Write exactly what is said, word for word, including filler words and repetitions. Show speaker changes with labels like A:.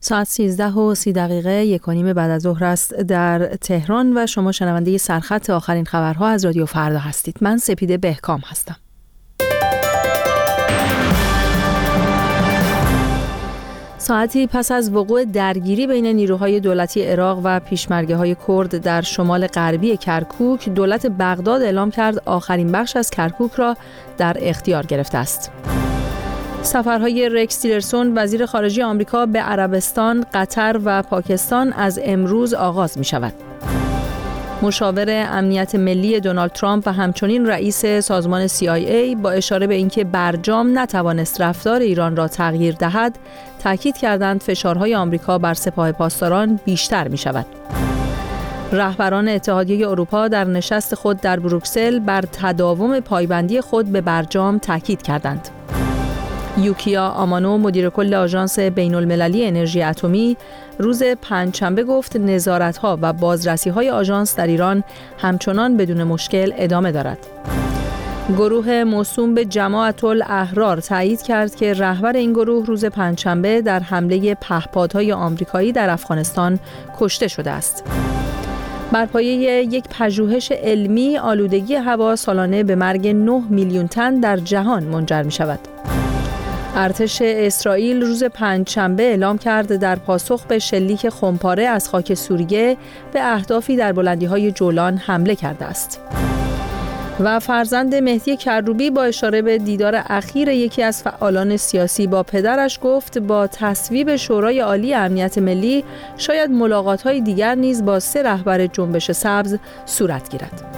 A: ساعت سیزده و سی دقیقه یک و نیم بعد از ظهر است در تهران و شما شنونده سرخط آخرین خبرها از رادیو فردا هستید. من سپیده بهکام هستم. ساعتی پس از وقوع درگیری بین نیروهای دولتی عراق و پیشمرگه‌های کرد در شمال غربی کرکوک، دولت بغداد اعلام کرد آخرین بخش از کرکوک را در اختیار گرفته است. سفرهای رکس تیلرسون وزیر خارجه آمریکا به عربستان، قطر و پاکستان از امروز آغاز می شود. مشاور امنیت ملی دونالد ترامپ و همچنین رئیس سازمان سی آی ای با اشاره به اینکه برجام نتوانست رفتار ایران را تغییر دهد، تاکید کردند فشارهای آمریکا بر سپاه پاسداران بیشتر می شود. رهبران اتحادیه اروپا در نشست خود در بروکسل بر تداوم پایبندی خود به برجام تاکید کردند. یوکیا آمانو مدیر کل آژانس بین المللی انرژی اتمی روز پنجشنبه گفت نظارت‌ها و بازرسی‌های آژانس در ایران همچنان بدون مشکل ادامه دارد. گروه موسوم به جماعت الاحرار تایید کرد که رهبر این گروه روز پنجشنبه در حمله پهپادهای آمریکایی در افغانستان کشته شده است. بر پایه یک پژوهش علمی، آلودگی هوا سالانه به مرگ نه میلیون تن در جهان منجر می شود. ارتش اسرائیل روز پنجشنبه اعلام کرد در پاسخ به شلیک خمپاره از خاک سوریه به اهدافی در بلندی‌های جولان حمله کرده است. و فرزند مهدی کروبی با اشاره به دیدار اخیر یکی از فعالان سیاسی با پدرش گفت با تصویب شورای عالی امنیت ملی شاید ملاقات‌های دیگر نیز با سه رهبر جنبش سبز صورت گیرد.